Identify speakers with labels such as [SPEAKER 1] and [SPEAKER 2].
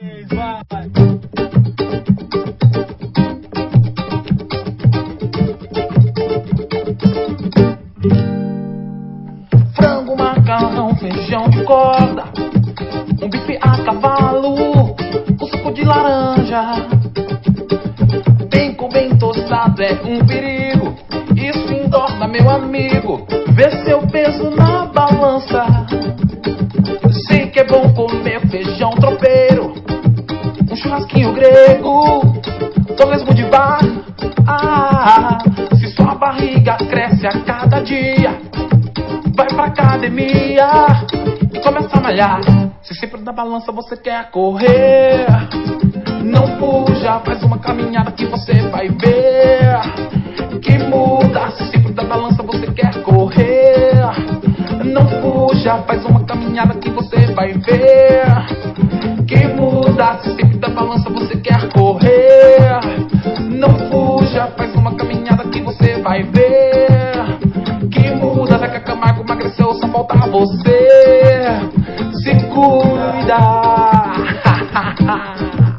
[SPEAKER 1] Vai. Frango, macarrão, feijão de corda, um bife a cavalo, com suco de laranja. Bacon bem tostado é um perigo, isso engorda, meu amigo. Vê seu peso na balança. Sei que é bom comer feijão tropeiro, um churrasquinho grego, torresmo de bar. Se sua barriga cresce a cada dia, vai pra academia e começa a malhar. Se sempre na balança você quer correr, não fuja, faz uma caminhada que você vai ver que muda. Se sempre na balança você quer correr, não fuja, faz uma caminhada que você vai ver que muda. Se sempre na balança você quer correr, não fuja, faz uma caminhada que você vai ver que muda. Zeca Camargo emagreceu, só falta você se cuidar.